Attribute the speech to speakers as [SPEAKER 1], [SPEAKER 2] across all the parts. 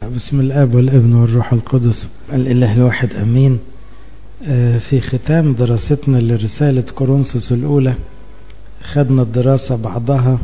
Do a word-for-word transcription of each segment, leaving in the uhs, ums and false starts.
[SPEAKER 1] بسم الآب والابن والروح القدس الإله الواحد أمين. في ختام دراستنا لرسالة كورنثوس الأولى خدنا الدراسة بعضها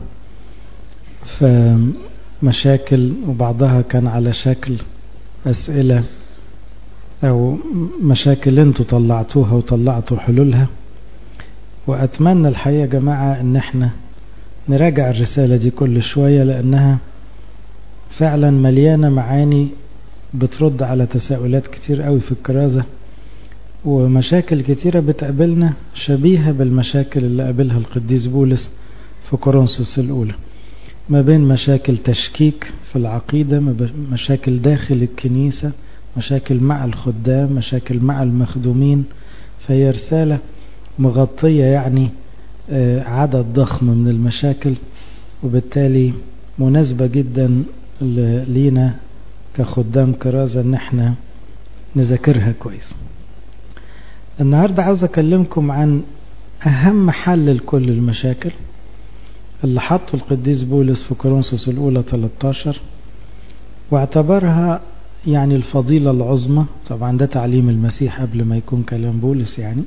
[SPEAKER 1] فمشاكل وبعضها كان على شكل أسئلة أو مشاكل انتوا طلعتوها وطلعتوا حلولها، وأتمنى الحقيقة يا جماعة ان احنا نراجع الرسالة دي كل شوية لأنها فعلا مليانة معاني بترد على تساؤلات كتير قوي في الكرازة، ومشاكل كتيرة بتقابلنا شبيهة بالمشاكل اللي قابلها القديس بولس في كورنثوس الأولى، ما بين مشاكل تشكيك في العقيدة، مشاكل داخل الكنيسة، مشاكل مع الخدام، مشاكل مع المخدومين. فهي رسالة مغطية يعني عدد ضخم من المشاكل، وبالتالي مناسبة جدا لينا كخدام كرازة ان احنا نذاكرها كويس. النهاردة عاوز اكلمكم عن اهم حل لكل المشاكل اللي حطه القديس بولس في كورنثوس الاولى ثلاثة عشر، واعتبرها يعني الفضيلة العظمى. طبعا ده تعليم المسيح قبل ما يكون كلام بولس يعني،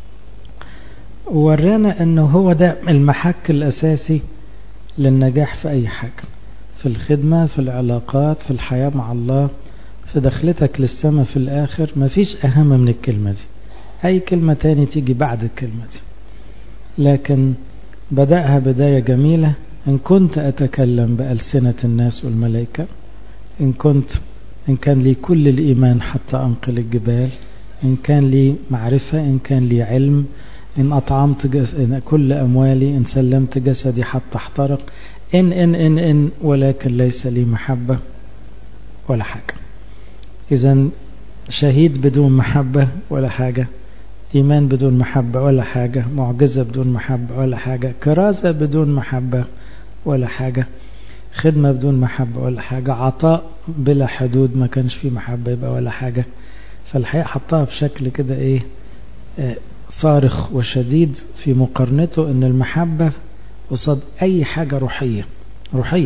[SPEAKER 1] وورانا انه هو ده المحك الاساسي للنجاح في اي حاجة، في الخدمة، في العلاقات، في الحياة مع الله، في دخلتك للسماء في الاخر. مفيش اهم من الكلمة دي، اي كلمة تاني تيجي بعد الكلمة دي، لكن بدأها بداية جميلة. ان كنت اتكلم بألسنة الناس والملائكة، ان كنت إن كان لي كل الإيمان حتى أنقل الجبال، إن كان لي معرفة، إن كان لي علم، إن أطعمت إن كل أموالي، إن سلمت جسدي حتى احترق، إن إن إن إن ولكن ليس لي محبة ولا حاجة. إذن شهيد بدون محبة ولا حاجة، إيمان بدون محبة ولا حاجة، معجزة بدون محبة ولا حاجة، كرازة بدون محبة ولا حاجة، خدمة بدون محبة ولا حاجة، عطاء بلا حدود ما كانش فيه محبة يبقى ولا حاجة. فالحقيقة حطها بشكل كده ايه اه صارخ وشديد في مقارنته ان المحبة قصاد اي حاجة روحية روحية،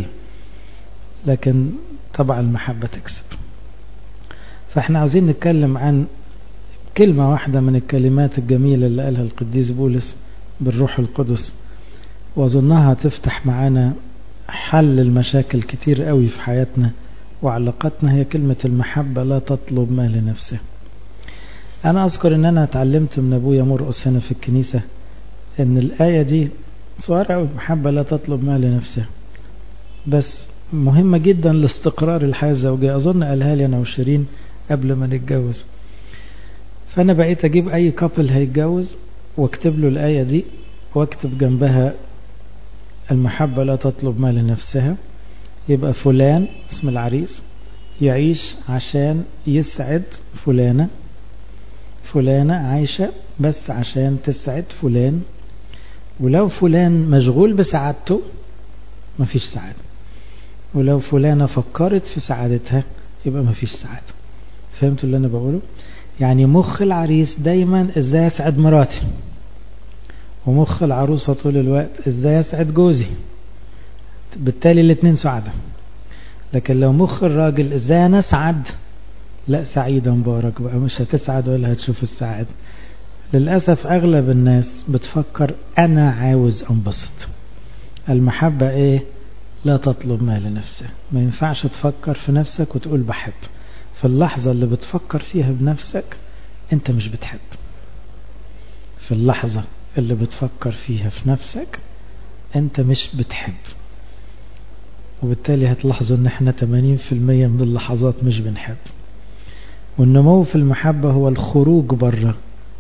[SPEAKER 1] لكن طبعا المحبة تكسب. فاحنا عايزين نتكلم عن كلمة واحدة من الكلمات الجميلة اللي قالها القديس بولس بالروح القدس، واظنها تفتح معانا حل المشاكل كتير قوي في حياتنا وعلاقاتنا. هي كلمة المحبة لا تطلب ما لنفسه. أنا أذكر أن أنا اتعلمت من أبويا مرقس هنا في الكنيسة أن الآية دي صغيرة قوي، محبة لا تطلب ما لنفسه، بس مهمة جدا لاستقرار الحياة الزوجية. أظن قالها لي أنا وشيرين قبل ما نتجوز، فأنا بقيت أجيب أي كابل هيتجوز واكتب له الآية دي، واكتب جنبها المحبة لا تطلب ما لنفسها. يبقى فلان اسم العريس يعيش عشان يسعد فلانة، فلانة عايشة بس عشان تسعد فلان، ولو فلان مشغول بسعادته مفيش سعادة، ولو فلانة فكرت في سعادتها يبقى مفيش سعادة. فهمتوا اللي أنا بقوله؟ يعني مخ العريس دايما ازاي اسعد مراتي، ومخ العروسة طول الوقت ازاي اسعد جوزي، بالتالي الاثنين سعادة. لكن لو مخ الراجل ازاي انا اسعد، لا سعيدة مبارك بقى، مش هتسعد ولا هتشوف السعادة. للأسف اغلب الناس بتفكر انا عاوز انبسط. المحبة ايه؟ لا تطلب ما لنفسه. ما ينفعش تفكر في نفسك وتقول بحب. في اللحظة اللي بتفكر فيها بنفسك انت مش بتحب. في اللحظة اللي بتفكر فيها في نفسك انت مش بتحب، وبالتالي هتلاحظوا ان احنا ثمانين بالمئة من اللحظات مش بنحب. والنمو في المحبة هو الخروج بره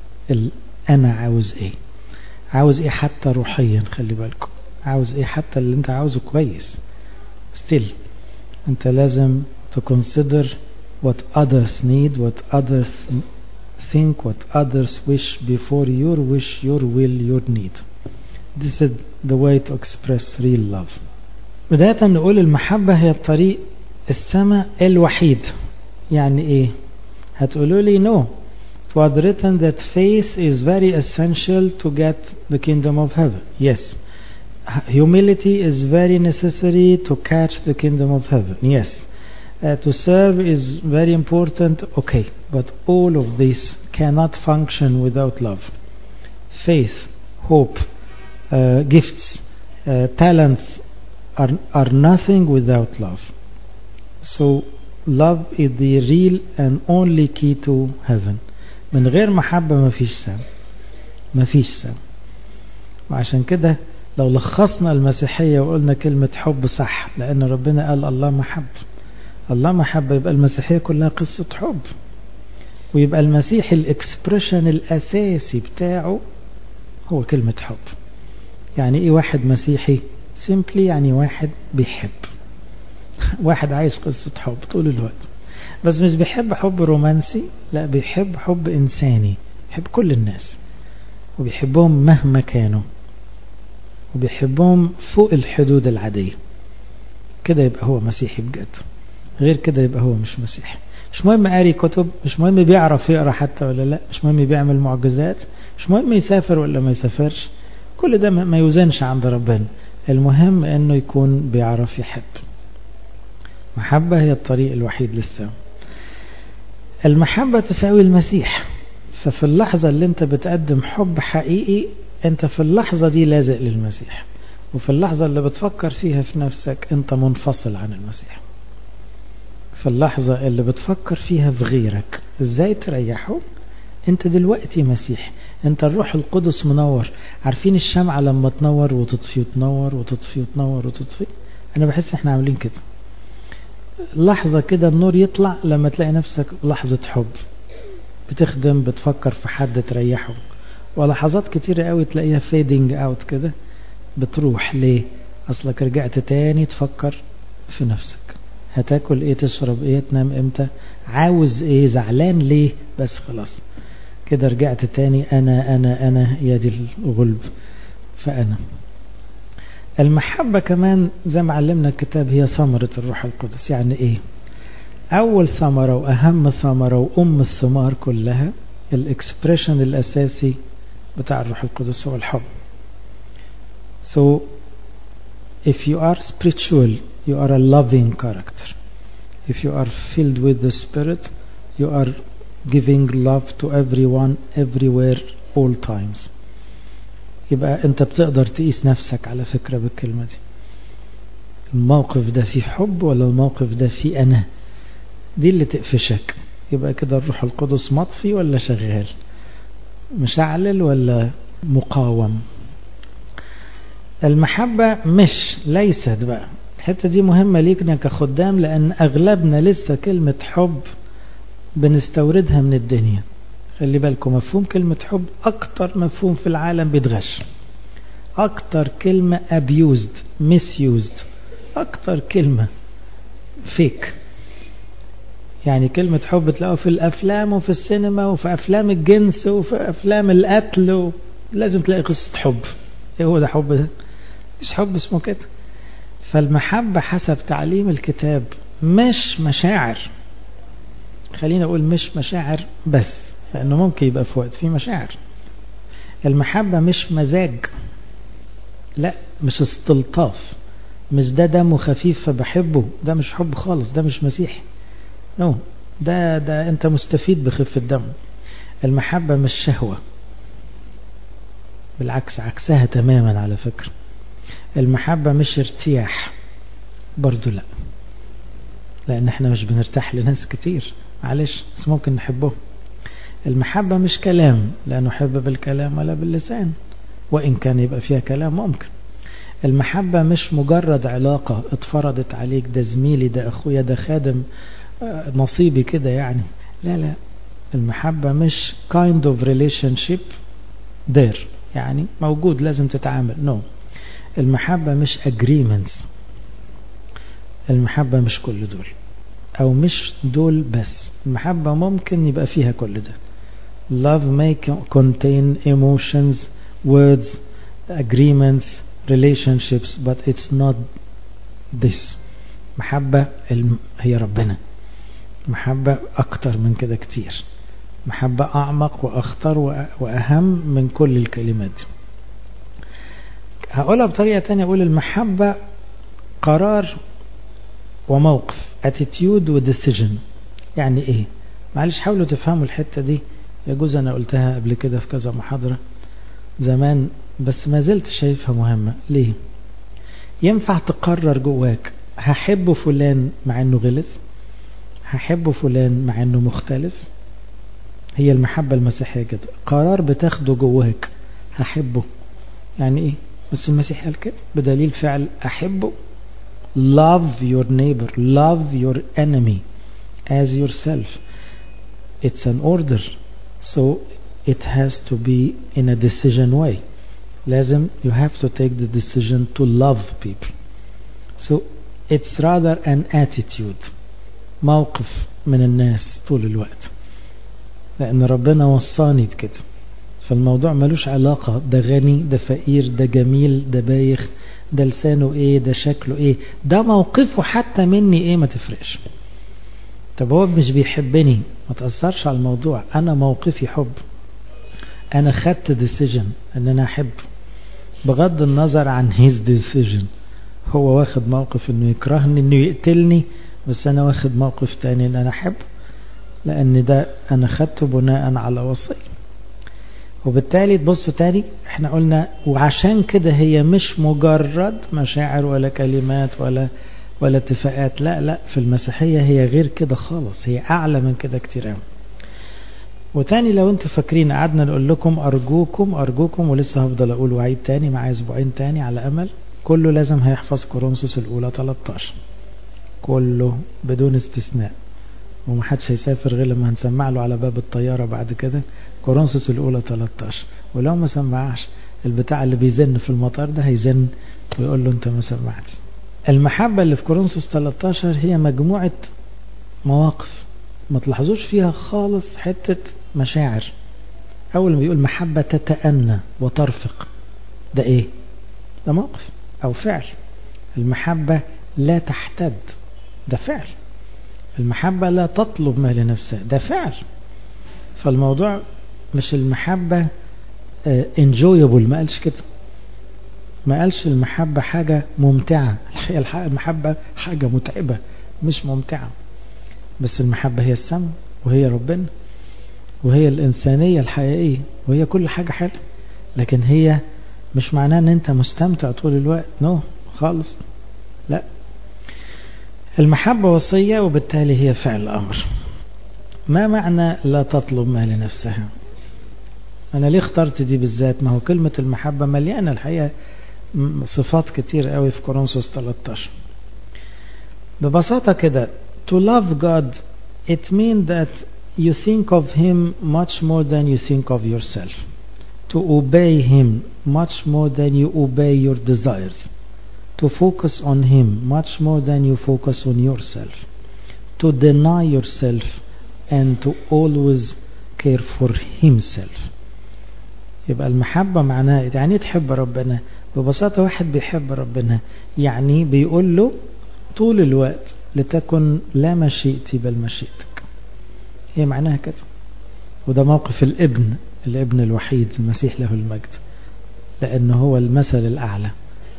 [SPEAKER 1] انا عاوز ايه، عاوز ايه حتى روحيا. خلي بالكم، عاوز ايه حتى اللي انت عاوزه كويس، still انت لازم to consider what others need, what others think, what others wish before your wish, your will, your need. This is the way to express real love. بداية نقول المحبة هي الطريق السماء الوحيد. يعني ايه؟ هتقولوا لي no, it was written that faith is very essential to get the kingdom of heaven. Yes. Humility is very necessary to catch the kingdom of heaven. Yes. uh, to serve is very important, okay, but all of this cannot function without love. Faith, hope, uh, gifts, uh, talents are, are nothing without love. So love is the real and only key to heaven. من غير محبة ما فيش سام ما فيش سام وعشان كده لو لخصنا المسيحية وقلنا كلمة حب صح، لأن ربنا قال الله محب، الله محب، يبقى المسيحية كلها قصة حب، ويبقى المسيح الاكسبريشن الأساسي بتاعه هو كلمة حب. يعني ايه واحد مسيحي؟ سيمبلي يعني واحد بيحب، واحد عايز قصة حب طول الوقت، بس مش بيحب حب رومانسي، لا بيحب حب إنساني، بيحب كل الناس وبيحبهم مهما كانوا وبيحبهم فوق الحدود العادية. كده يبقى هو مسيحي بجد، غير كده يبقى هو مش مسيحي. مش مهم قاري كتب، مش مهم بيعرف يقرأ حتى ولا لا، مش مهم بيعمل معجزات، مش مهم يسافر ولا ما يسافرش، كل ده ما يوزنش عند ربنا. المهم انه يكون بيعرف يحب. محبة هي الطريق الوحيد للسماء. المحبة تساوي المسيح. ففي اللحظة اللي انت بتقدم حب حقيقي، انت في اللحظة دي لازق للمسيح، وفي اللحظة اللي بتفكر فيها في نفسك انت منفصل عن المسيح. في اللحظة اللي بتفكر فيها في غيرك ازاي تريحه، انت دلوقتي مسيح، انت الروح القدس منور. عارفين الشمعة لما تنور وتطفي وتنور وتطفي وتنور وتطفي؟ انا بحس احنا عاملين كده. لحظة كده النور يطلع لما تلاقي نفسك لحظة حب، بتخدم، بتفكر في حد تريحه. ولحظات كتيرة قوي تلاقيها فيدنج اوت كده، بتروح. ليه؟ اصلك رجعت تاني تفكر في نفسك، هتاكل ايه، تشرب ايه، تنام امتى، عاوز ايه، زعلان ليه، بس خلاص كده رجعت تاني انا انا انا يا دي الغلب. فانا المحبة كمان زي ما علمنا الكتاب هي ثمرة الروح القدس. يعني ايه؟ اول ثمرة واهم ثمرة وام الثمار كلها، الاكسبريشن الاساسي بتاع الروح القدس هو الحب. So if you are spiritual, you are a loving character. If you are filled with the Spirit, you are giving love to everyone, everywhere, all times. يبقى انت بتقدر تقيس نفسك على فكرة بالكلمة دي. الموقف ده فيه حب ولا الموقف ده فيه أنا؟ دي اللي تقفشك. يبقى كده الروح القدس مطفي ولا شغال، مشعلل ولا مقاوم. المحبة مش ليست بقى، الحتة دي مهمة ليكنا كخدام، لأن أغلبنا لسه كلمة حب بنستوردها من الدنيا. خلي بالكم، مفهوم كلمة حب أكتر مفهوم في العالم بيتغش، أكتر كلمة abused misused، أكتر كلمة fake. يعني كلمة حب تلاقوها في الأفلام وفي السينما وفي أفلام الجنس وفي أفلام القتل و... لازم تلاقي قصة حب. إيه هو ده حب ده؟ مش حب اسمه كده. فالمحبة حسب تعليم الكتاب مش مشاعر. خلينا أقول مش مشاعر بس، لأنه ممكن يبقى في وقت فيه مشاعر. المحبة مش مزاج، لا، مش استلطاف، مش ده دمه خفيف فبحبه، ده مش حب خالص، ده مش مسيحي. نو no. ده ده أنت مستفيد بخفة الدم. المحبة مش شهوة، بالعكس عكسها تماما على فكرة. المحبة مش ارتياح برضو، لا، لأن احنا مش بنرتاح لناس كتير، معلش، بس ممكن نحبه. المحبة مش كلام، لا نحب بالكلام ولا باللسان، وإن كان يبقى فيها كلام ممكن. المحبة مش مجرد علاقة اتفرضت عليك، ده زميلي، ده أخويا، ده خادم، نصيبي كده يعني، لا لا. المحبة مش kind of relationship there، يعني موجود لازم تتعامل، no. المحبة مش agreements، المحبة مش كل دول أو مش دول بس. المحبة ممكن يبقى فيها كل ده. Love may contain emotions, words, agreements, relationships, but it's not this. محبة هي ربنا. محبة أكتر من كده كتير. محبة أعمق وأخطر وأهم من كل الكلمات. هقولها بطريقة تانية، أقول المحبة قرار وموقف attitude و decision. يعني ايه؟ معلش حاولوا تفهموا الحتة دي، يجوز انا قلتها قبل كده في كذا محاضرة زمان بس ما زلت شايفها مهمة. ليه؟ ينفع تقرر جواك هحب فلان مع انه غلس، هحب فلان مع انه مختلف. هي المحبة المسيحية كده، قرار بتاخده جواك هحبه. يعني ايه؟ بس المسيح قال كده بدليل فعل احبه. love your neighbor, love your enemy as yourself. It's an order, so it has to be in a decision way. لازم you have to take the decision to love people. So it's rather an attitude, موقف من الناس طول الوقت، لأن ربنا وصاني بكده. فالموضوع ملوش علاقة ده غني ده فقير ده جميل ده بايخ ده لسانه ايه ده شكله ايه ده موقفه حتى مني ايه، ما تفرقش. طب هو مش بيحبني ما تأثرش على الموضوع، انا موقفي حب، انا خدت decision ان انا احب بغض النظر عن his decision. هو واخد موقف انه يكرهني انه يقتلني، بس انا واخد موقف تاني ان انا احب، لان ده انا خدته بناء على وصية. وبالتالي تبصوا تاني احنا قلنا وعشان كده هي مش مجرد مشاعر ولا كلمات ولا ولا اتفاقات، لا لا في المسيحية هي غير كده خالص، هي اعلى من كده كتير قوي. وتاني لو انتوا فاكرين قعدنا نقول لكم ارجوكم ارجوكم ولسه هفضل اقول وعيد تاني مع اسبوعين تاني على امل كله لازم هيحفظ كورنثوس الاولى ثلاثة عشر كله بدون استثناء، ومحدش هيسافر غير لما هنسمع له على باب الطيارة بعد كده كورنثوس الأولى ثلاثة عشر. ولو ما سمعش البتاع اللي بيزن في المطار ده هيزن ويقول له انت ما سمعت. المحبة اللي في كورنثوس ثلاثة عشر هي مجموعة مواقف ما تلاحظوش فيها خالص حتة مشاعر. أول ما بيقول محبة تتأنى وترفق، ده ايه؟ ده موقف أو فعل. المحبة لا تحتد، ده فعل. المحبة لا تطلب ما لنفسها، ده فعل. فالموضوع مش المحبة enjoyable، ما قالش كده، ما قالش المحبة حاجة ممتعة. المحبة حاجة متعبة مش ممتعة. بس المحبة هي السماء وهي ربنا وهي الإنسانية الحقيقية وهي كل حاجة حلوة، لكن هي مش معناه ان انت مستمتع طول الوقت، نو no, خالص لا. المحبة وصية وبالتالي هي فعل أمر. ما معنى لا تطلب ما لنفسها؟ أنا ليه اخترت دي بالذات؟ ما هو كلمة المحبة مليانة الحقيقة صفات كتير قوي في كورنثوس ثلاثة عشر. ببساطة كده to love God it means that you think of him much more than you think of yourself, to obey him much more than you obey your desires, to focus on him much more than you focus on yourself, to deny yourself and to always care for himself. يبقى المحبة معناها يعني تحب ربنا. ببساطة واحد بيحب ربنا يعني بيقول له طول الوقت لتكن لا مشيئتي بل مشيئتك. هي معناها كده. وده موقف الابن الابن الوحيد المسيح له المجد، لأنه هو المثل الأعلى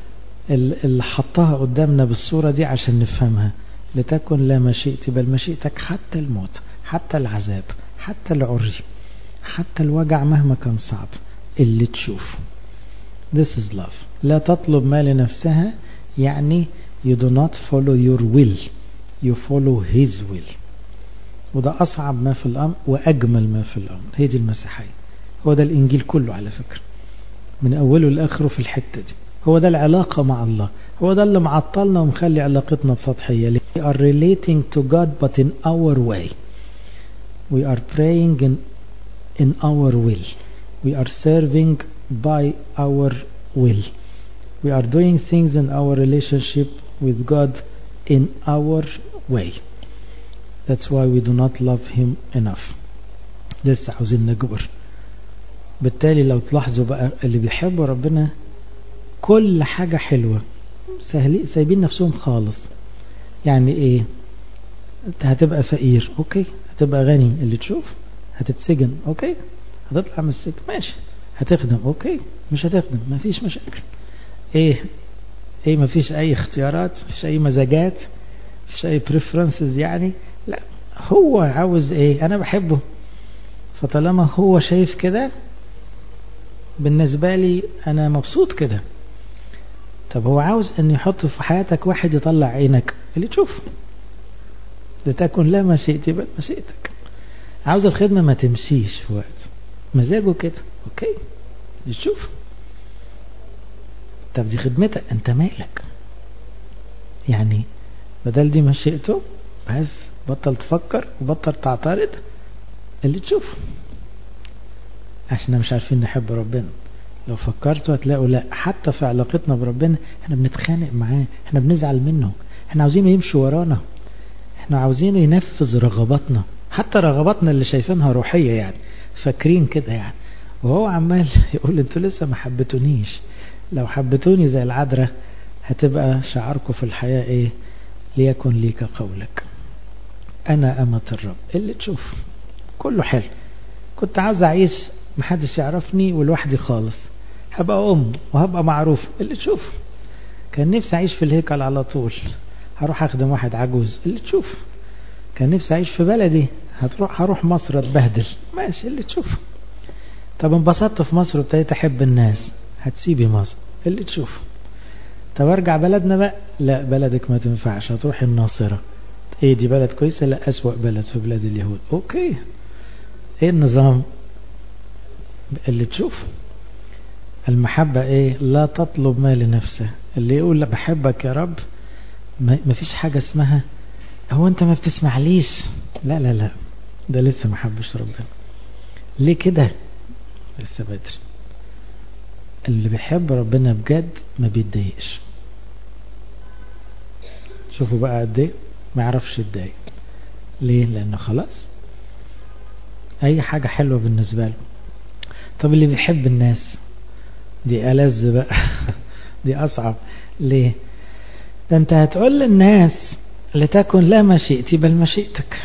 [SPEAKER 1] اللي حطها قدامنا بالصورة دي عشان نفهمها. لتكن لا مشيئتي بل مشيئتك، حتى الموت حتى العذاب حتى العري حتى الوجع مهما كان صعب اللي تشوف. This is love. لا تطلب ما لنفسها يعني you do not follow your will, you follow his will. وده أصعب ما في الأمر وأجمل ما في الأمر. هي دي المسيحية، هو ده الإنجيل كله على فكرة من أوله لآخره في الحتة دي. هو ده العلاقة مع الله، هو ده اللي معطلنا ومخلي علاقتنا بسطحية. We are relating to God but in our way. We are praying in, in our will. We are serving by our will. We are doing things in our relationship with God in our way. That's why we do not love him enough. لسه عاوزين نجبر. بالتالي لو تلاحظوا بقى اللي بيحبوا ربنا كل حاجة حلوة سايبين نفسهم خالص. يعني ايه؟ انت هتبقى فقير اوكي، هتبقى غني اللي تشوف، هتتسجن اوكي، هتطلع من السجن ماشي، هتخدم اوكي، مش هتخدم مفيش مشاكل. ايه ايه مفيش اي اختيارات، مفيش اي مزاجات، مفيش اي بريفرنسز يعني، لا هو عاوز ايه انا بحبه، فطالما هو شايف كده بالنسبة لي انا مبسوط كده. طب هو عاوز ان يحط في حياتك واحد يطلع عينك اللي تشوف، لتكن لا مشيئتي بل مشيئتك. عاوز الخدمة ما تمشيش في وقت مزاجه كده، اوكي تشوف. طب دي خدمتك انت مالك يعني، بدل دي مشيئته بس بطل تفكر وبطل تعترض اللي تشوف. عشان مش عارفين نحب ربنا. لو فكرتوا هتلاقوا لا، حتى في علاقتنا بربنا احنا بنتخانق معاه، احنا بنزعل منه، احنا عاوزينه يمشي ورانا، احنا عاوزينه ينفذ رغباتنا، حتى رغباتنا اللي شايفينها روحية يعني فاكرين كده يعني، وهو عمال يقول انتوا لسه ما حبتونيش. لو حبتوني زي العذراء هتبقى شعاركم في الحياة ايه؟ ليكن ليك قولك انا امة الرب. اللي تشوف كله حلو. كنت عاوز اعيش محدش يعرفني ولوحدي خالص، هبقى ام وهبقى معروف. اللي تشوف. كان نفسي اعيش في الهيكل على طول، هروح اخدم واحد عجوز. اللي تشوف. كان نفسي اعيش في بلدي، هتروح هروح مصر اتبهدل. ماشي اللي تشوف. طب انبسطت في مصر وابتديت احب الناس، هتسيبي مصر. اللي تشوف. طب ارجع بلدنا بقى، لا بلدك ما تنفعش، هتروح الناصرة. ايه دي بلد كويسة؟ لا اسوأ بلد في بلاد اليهود. اوكي ايه النظام؟ اللي تشوف. المحبة ايه؟ لا تطلب ما لنفسه. اللي يقول لا بحبك يا رب، ما فيش حاجة اسمها هو انت ما بتسمعليش، لا لا لا، ده لسه ما حبش ربنا. ليه كده؟ لسه بدري. اللي بيحب ربنا بجد ما بيتضايقش. شوفوا بقى قد ايه ما يعرفش يتضايق. ليه؟ لانه خلاص اي حاجة حلوة بالنسبة له. طب اللي بيحب الناس دي ألذ بقى دي أصعب. ليه؟ ده أنت هتقول للناس لتكن لا مشيئتي بل مشيئتك.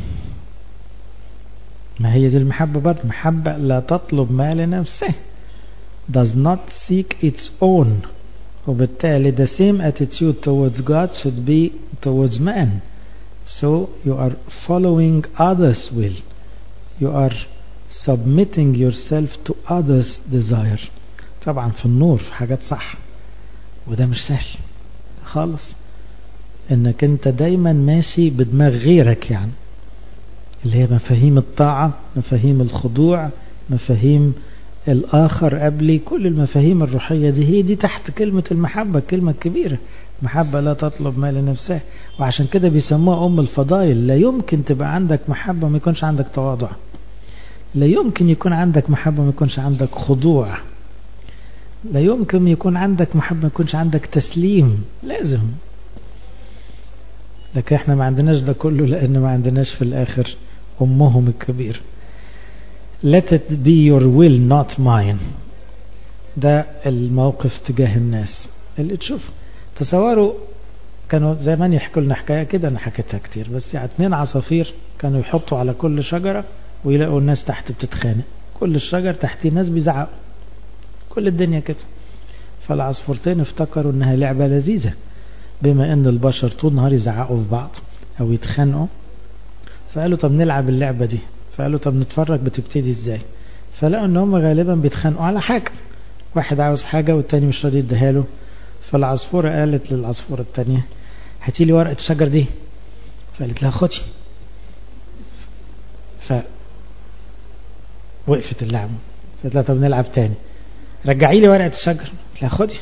[SPEAKER 1] ما هي دي المحبة برضه. محبة لا تطلب ما لنفسه، does not seek its own. وبالتالي the same attitude towards God should be towards man. So you are following others' will. You are submitting yourself to others' desire. طبعا في النور في حاجات صح، وده مش سهل خالص انك انت دايما ماشي بدماغ غيرك يعني، اللي هي مفاهيم الطاعة، مفاهيم الخضوع، مفاهيم الآخر قبلي. كل المفاهيم الروحية دي هي دي تحت كلمة المحبة، الكلمة الكبيرة. محبة لا تطلب ما لنفسها. وعشان كده بيسموها أم الفضائل. لا يمكن تبقى عندك محبة ما يكونش عندك تواضع، لا يمكن يكون عندك محبة ما يكونش عندك خضوع، لا يمكن يكون عندك محبة ما يكونش عندك تسليم. لازم. لكن احنا ما عندناش ده كله، لأن ما عندناش في الآخر أمهم الكبير. Let it be your will not mine. ده الموقف تجاه الناس. اللي تشوف. تصوروا كانوا زمان يحكوا لنا حكاية كده، أنا حكيتها كتير، بس يعني اتنين عصافير كانوا يحطوا على كل شجرة ويلاقوا الناس تحت بتتخانق. كل الشجر تحتيه ناس بيزعقوا، كل الدنيا كده. فالعصفورتين افتكروا انها لعبة لذيذة، بما ان البشر طول نهار يزعقوا في بعض او يتخانقوا، فقالوا طب نلعب اللعبة دي. فقالوا طب نتفرج بتبتدي ازاي. فلقوا ان هم غالبا بيتخانقوا على حاجة، واحد عاوز حاجة والتاني مش راضي يديها له. فالعصفورة قالت للعصفورة التانية هاتي لي ورقة الشجر دي، فقالت لها خدي. فوقفت اللعبة. قالت لها طب نلعب تاني، رجعي لي ورقة الشجر. قالت لها خدي.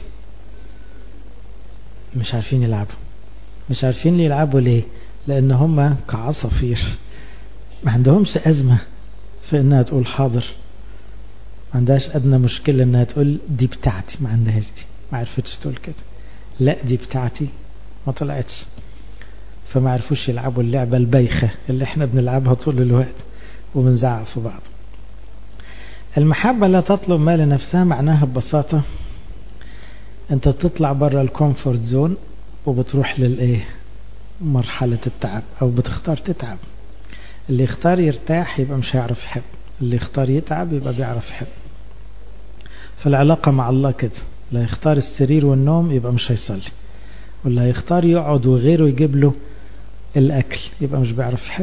[SPEAKER 1] مش عارفين يلعبوا. مش عارفين يلعبوا ليه؟ لان هم كعصافير ما عندهمش أزمة في انها تقول حاضر، ما عندهاش ادنى مشكلة انها تقول دي بتاعتي، ما عندهاش دي، ما عرفتش تقول كده. لا دي بتاعتي ما طلعتش. فما عرفوش يلعبوا اللعبة البايخة اللي احنا بنلعبها طول الوقت وبنزعق في بعض. المحبة لا تطلب ما لنفسها معناها ببساطة انت بتطلع برا الكومفورت زون وبتروح للايه؟ مرحلة التعب، او بتختار تتعب. اللي يختار يرتاح يبقى مش هيعرف يحب، اللي يختار يتعب يبقى بيعرف يحب. فالعلاقة مع الله كده، لا يختار السرير والنوم يبقى مش هيصلي، واللي هيختار يقعد وغيره يجيب له الأكل يبقى مش بيعرف يحب.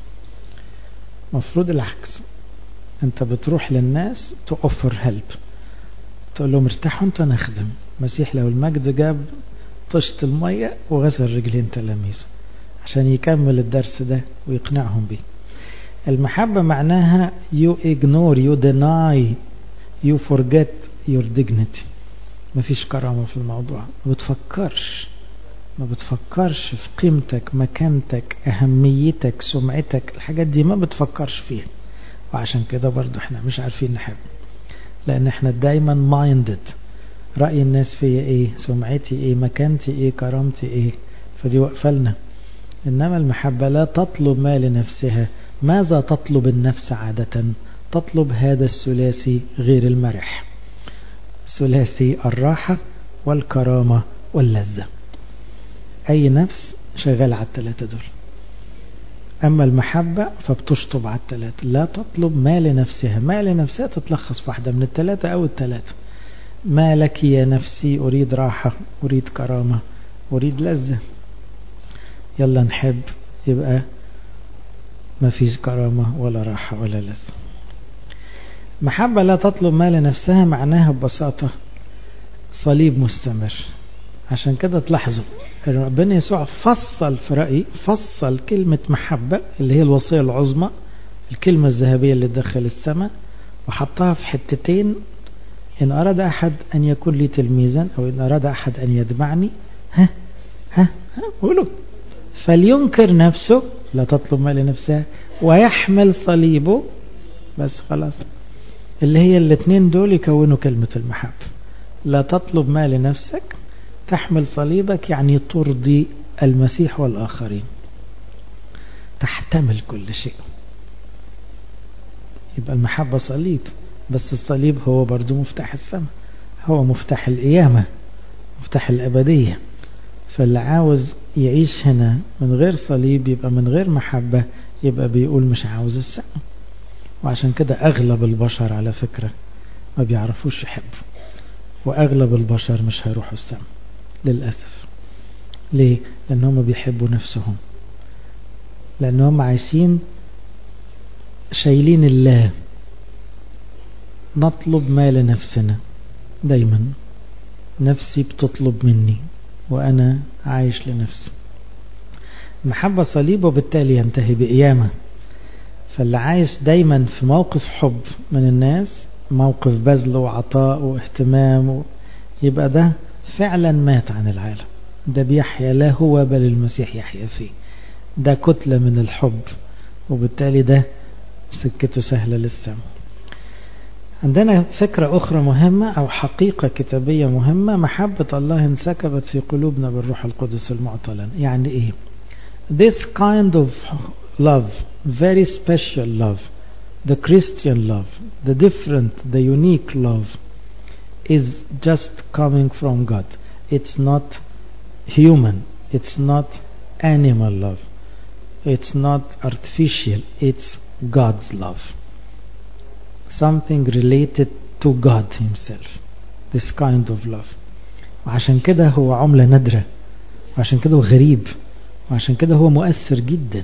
[SPEAKER 1] مفروض العكس، انت بتروح للناس تأوفر هيلب، تقول لهم ارتاحوا انت نخدم. مسيح لو المجد جاب طشت المية وغسل رجلين تلاميذه عشان يكمل الدرس ده ويقنعهم بيه. المحبة معناها you ignore, you deny, you forget your dignity. مفيش كرامة في الموضوع، ما بتفكرش ما بتفكرش في قيمتك، مكانتك، أهميتك، سمعتك، الحاجات دي ما بتفكرش فيها. وعشان كده برضو احنا مش عارفين نحب، لأن احنا دايما minded، رأي الناس فيا ايه، سمعتي ايه، مكانتي ايه، كرامتي ايه، فدي وقفلنا. إنما المحبة لا تطلب ما لنفسها. ماذا تطلب النفس عادة؟ تطلب هذا الثلاثي غير المرح، ثلاثي الراحة والكرامة واللذة. أي نفس شغال على الثلاثة دول. أما المحبة فبتشطب على الثلاثة، لا تطلب ما لنفسها. ما لنفسها تتلخص في واحدة من الثلاثة أو الثلاثة. ما لك يا نفسي، أريد راحة، أريد كرامة، أريد لذة. يلا نحب، يبقى ما فيش كرامة ولا راحة ولا لذة. محبة لا تطلب ما لنفسها معناها ببساطة صليب مستمر. عشان كده تلاحظوا ربنا يسوع فصل في رأيي فصل كلمة محبة اللي هي الوصية العظمى، الكلمة الذهبية اللي تدخل السماء، وحطها في حتتين. إن أراد أحد أن يكون لي تلميذا، أو إن أراد أحد أن يتبعني، ها ها ها قولوا، فلينكر نفسه، لا تطلب ما لنفسها، ويحمل صليبه. بس خلاص، اللي هي الاثنين دول يكونوا كلمة المحبة. لا تطلب ما لنفسك، تحمل صليبك، يعني ترضي المسيح والآخرين، تحتمل كل شيء. يبقى المحبة صليب، بس الصليب هو برضو مفتاح السماء، هو مفتاح القيامة، مفتاح الأبدية. فاللي عاوز يعيش هنا من غير صليب يبقى من غير محبة، يبقى بيقول مش عاوز السماء. وعشان كده أغلب البشر على فكرة ما بيعرفوش يحبوا، وأغلب البشر مش هيروحوا السماء للأسف. ليه؟ لأنهم بيحبوا نفسهم، لأنهم عايشين شايلين الله. نطلب ما لنفسنا دايما، نفسي بتطلب مني وأنا عايش لنفسي. محبة صليب، وبالتالي ينتهي بقيامة. فاللي عايش دايما في موقف حب من الناس، موقف بذل وعطاء واهتمام، يبقى ده فعلا مات عن العالم. ده بيحيا لا هو بل المسيح يحيا فيه. ده كتلة من الحب، وبالتالي ده سكته سهلة للسماء. عندنا فكرة أخرى مهمة أو حقيقة كتابية مهمة. محبة الله انسكبت في قلوبنا بالروح القدس المعطلن. يعني إيه؟ This kind of love, very special love, the Christian love, the different, the unique love, is just coming from God. It's not human, it's not animal love, it's not artificial, it's God's love, something related to God himself, this kind of love. وعشان كده هو عملة نادرة، وعشان كده هو غريب، وعشان كده هو مؤثر جدا.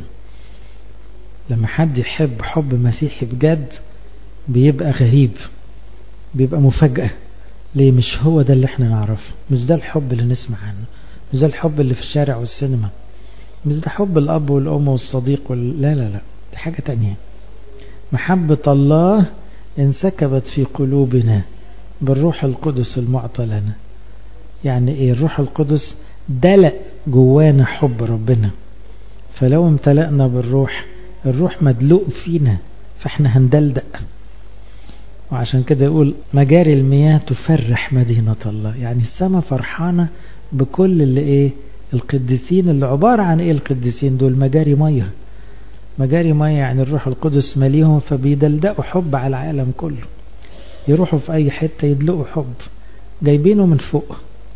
[SPEAKER 1] لما حد يحب حب مسيحي بجد بيبقى غريب، بيبقى مفاجأة. ليه؟ مش هو ده اللي احنا نعرفه، مش ده الحب اللي نسمع عنه، مش ده الحب اللي في الشارع والسينما، مش ده حب الأب والأم والصديق وال... لا لا لا، دي حاجة تانية. محبة الله انسكبت في قلوبنا بالروح القدس المعطى لنا. يعني ايه؟ الروح القدس دلق جوانا حب ربنا، فلو امتلأنا بالروح، الروح مدلوق فينا، فاحنا هندلدق. وعشان كده يقول مجاري المياه تفرح مدينة الله. يعني السماء فرحانة بكل اللي ايه؟ القديسين. اللي عبارة عن ايه القديسين دول؟ مجاري مياه. مجاري مياه يعني الروح القدس مليهم، فبيدلدقوا حب على العالم كله. يروحوا في اي حتة يدلقوا حب، جايبينه من فوق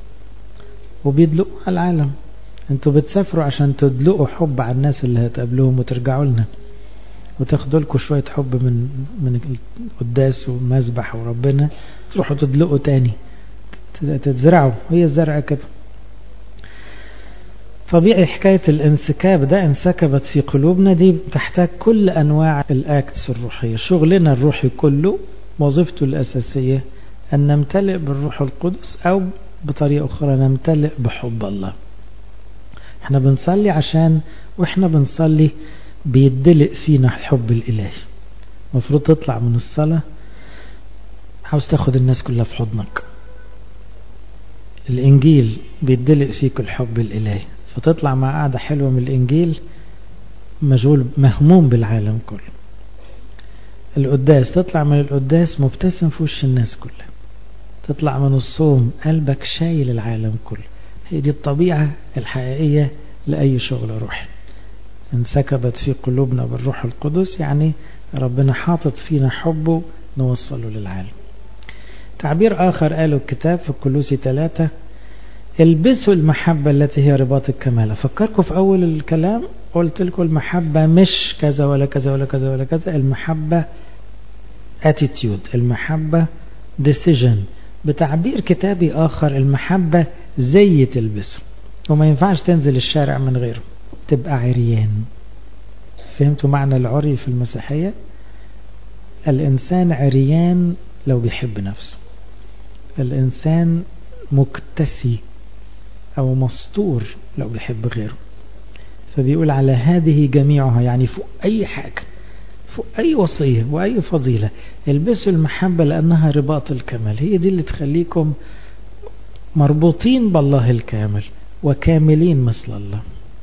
[SPEAKER 1] وبيدلقوا على العالم. انتوا بتسافروا عشان تدلقوا حب على الناس اللي هتقابلوهم وترجعوا لنا، وتاخدوا لكم شوية حب من من القداس ومذبح وربنا، تروحوا تدلقوا تاني، تتزرعوا. هي الزرع كده. طبيعي حكاية الانسكاب ده، انسكبت في قلوبنا، دي تحتاج كل أنواع الأكتس الروحية. شغلنا الروحي كله وظيفته الأساسية أن نمتلئ بالروح القدس، أو بطريقة أخرى نمتلئ بحب الله. احنا بنصلي عشان واحنا بنصلي بيدلق فينا الحب الإلهي. مفروض تطلع من الصلاة عاوز تاخد الناس كلها في حضنك. الإنجيل بيدلق فيك الحب الإلهي، فتطلع مع قاعدة حلوة من الإنجيل مشغول مهموم بالعالم كله. القداس تطلع من القداس مبتسم في وش الناس كلها. تطلع من الصوم قلبك شايل العالم كله. هي دي الطبيعة الحقيقية لأي شغل روحي. انسكبت في قلوبنا بالروح القدس، يعني ربنا حاطط فينا حبه نوصله للعالم. تعبير آخر قاله الكتاب في كولوسي ثلاثة: البسوا المحبة التي هي رباط الكمال. أفكركم في أول الكلام قلت لكم المحبة مش كذا ولا كذا ولا كذا ولا كذا. المحبة attitude، المحبة decision. بتعبير كتابي آخر المحبة زي تلبسه، وما ينفعش تنزل الشارع من غيره، تبقى عريان. فهمتوا معنى العري في المسيحية؟ الإنسان عريان لو بيحب نفسه. الإنسان مكتسي أو مستور لو بيحب غيره. فبيقول على هذه جميعها، يعني فوق أي حاجة، فوق أي وصية وأي فضيلة، البسوا المحبة لأنها رباط الكمال. هي دي اللي تخليكم مربوطين بالله الكامل وكاملين مثل الله.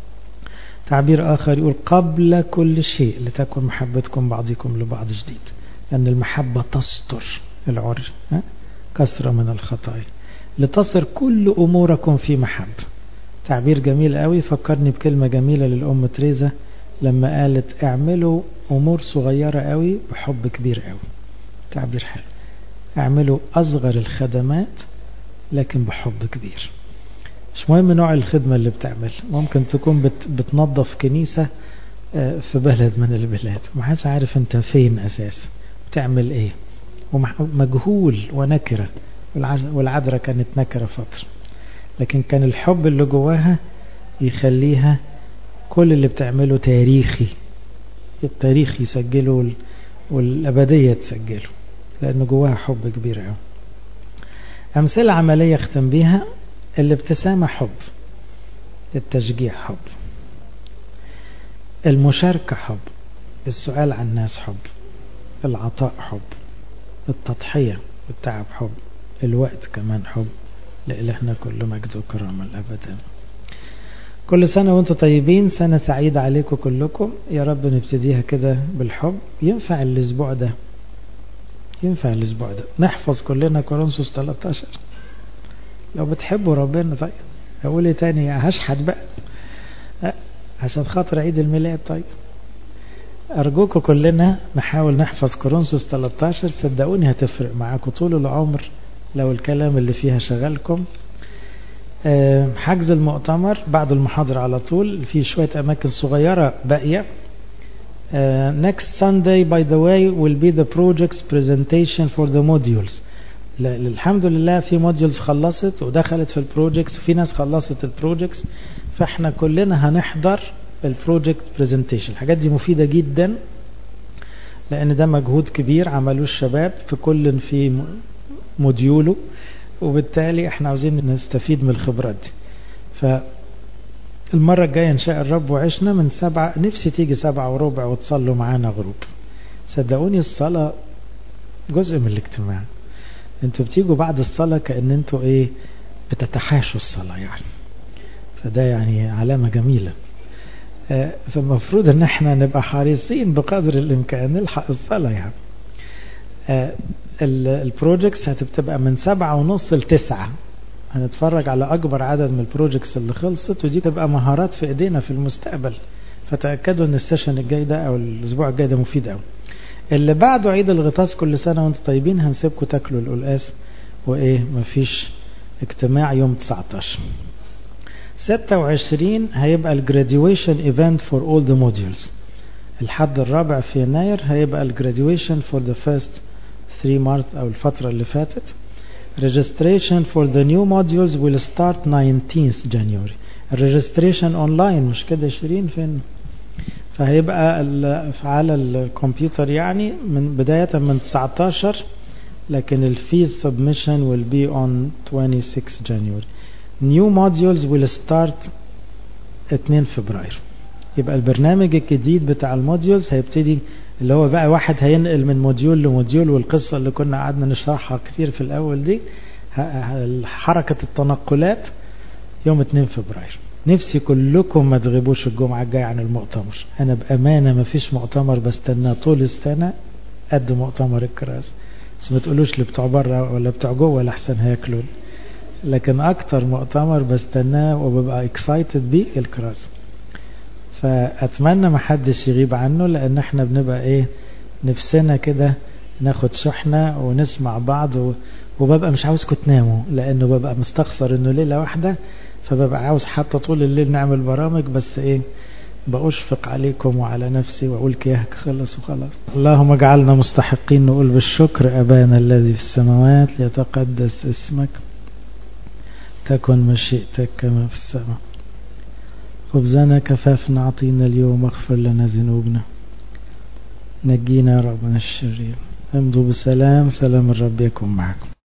[SPEAKER 1] تعبير آخر يقول قبل كل شيء لتكن محبتكم بعضكم لبعض جديد، لأن المحبة تستر العري، كثرة من الخطايا، لتصر كل أموركم في محبة. تعبير جميل قوي، فكرني بكلمة جميلة للأم تريزا لما قالت اعملوا أمور صغيرة قوي بحب كبير قوي. تعبير حلو، اعملوا أصغر الخدمات لكن بحب كبير. مش مهم نوع الخدمة اللي بتعمل، ممكن تكون بت بتنظف كنيسة في بلد من البلاد، محدش عارف انت فين أساسا بتعمل ايه، ومجهول ونكرة، والعذرة كانت نكرة فترة، لكن كان الحب اللي جواها يخليها كل اللي بتعمله تاريخي، التاريخ يسجله والأبدية تسجله، لأنه جواها حب كبير قوي. أمثلة عملية اختم بيها: الابتسامة حب، التشجيع حب، المشاركة حب، السؤال عن الناس حب، العطاء حب، التضحية والتعب حب، الوقت كمان حب. لإلهنا كل مجد وكرامة الأبد. كل سنة وانتم طيبين، سنة سعيدة عليكم كلكم. يا رب نبتديها كده بالحب. ينفع الأسبوع ده ينفع الأسبوع ده نحفظ كلنا كورنثوس ثلاثة عشر لو بتحبوا ربنا. طيب أقول ايه تاني؟ هشحت بقى عشان خاطر عيد الميلاد. طيب أرجوكم كلنا نحاول نحفظ كورنثوس ثلاثة عشر، صدقوني هتفرق معاكم طول العمر لو الكلام اللي فيها شغلكم. حجز المؤتمر بعد المحاضرة على طول، في شوية أماكن صغيرة باقية. Uh, next Sunday by the way will be the project's presentation for the modules. الحمد لله في modules خلصت ودخلت في البروجيكتس، وفي ناس خلصت البروجيكتس، فاحنا كلنا هنحضر البروجيكت presentation. الحاجات دي مفيدة جدا لأن ده مجهود كبير عملوه الشباب في كل في موديوله، وبالتالي احنا عاوزين نستفيد من الخبرات دي. فالمرة الجاية ان شاء الرب وعشنا من سبعة، نفسي تيجي سبعة وربع وتصلوا معانا غروب. صدقوني الصلاة جزء من الاجتماع. انتوا بتيجوا بعد الصلاة كأن انتوا ايه بتتحاشوا الصلاة يعني، فده يعني علامة جميلة. اه فالمفروض ان احنا نبقى حريصين بقدر الامكان نلحق الصلاة يعني. اه البروجيكتس هتبقى من سبعة ونص لتسعة، هنتفرج على أكبر عدد من البروجيكتس اللي خلصت، ودي تبقى مهارات في إيدينا في المستقبل. فتأكدوا أن السيشن الجاي ده أو الأسبوع الجاي ده مفيد أوي. اللي بعده عيد الغطاس، كل سنة وانتم طيبين. هنسيبكم تاكلوا القلقاس وإيه مفيش اجتماع يوم تسعة عشر. ستة وعشرين هيبقى الجراديويشن ايفنت فور اول ذا موديولز. الحد الرابع في يناير هيبقى الجراديويشن فور ذا فيرست ثري مارت أو الفترة اللي فاتت. Registration for the new modules will start nineteenth January. الريجستريشن اونلاين مش كده شيرين فين؟ فهيبقى على الكمبيوتر يعني من بداية من تسعتاشر، لكن الفيز سبمشن will be on twenty-sixth January. new modules will start اتنين فبراير. يبقى البرنامج الجديد بتاع الموديولز هيبتدي، اللي هو بقى واحد هينقل من موديول لموديول، والقصة اللي كنا قعدنا نشرحها كتير في الأول دي، حركة التنقلات يوم اتنين فبراير. نفسي كلكم ما تغيبوش الجمعة الجاية عن المؤتمر. أنا بأمانة ما فيش مؤتمر بستناه طول السنة قد مؤتمر الكرازة، بس ما تقولوش اللي بتوع بره ولا بتوع جوه ولا أحسن هياكلون، لكن أكتر مؤتمر بستناه وببقى اكسايتد بيه الكرازة. فأتمنى ما حدش يغيب عنه، لأن احنا بنبقى ايه نفسنا كده ناخد شحنة ونسمع بعض، و... وببقى مش عاوزكم تناموا، لأنه ببقى مستخسر انه ليلة واحدة، فببقى عاوز حتى طول الليل نعمل برامج، بس ايه بأشفق عليكم وعلى نفسي وأقول كياك خلص وخلاص. اللهم اجعلنا مستحقين نقول بالشكر: أبانا الذي في السماوات ليتقدس اسمك، تكن مشيئتك كما في السماء، خبزنا كفافنا أعطينا اليوم، اغفر لنا ذنوبنا، نجينا يا رب من الشرير، امضوا بسلام، سلام الرب يكن معكم.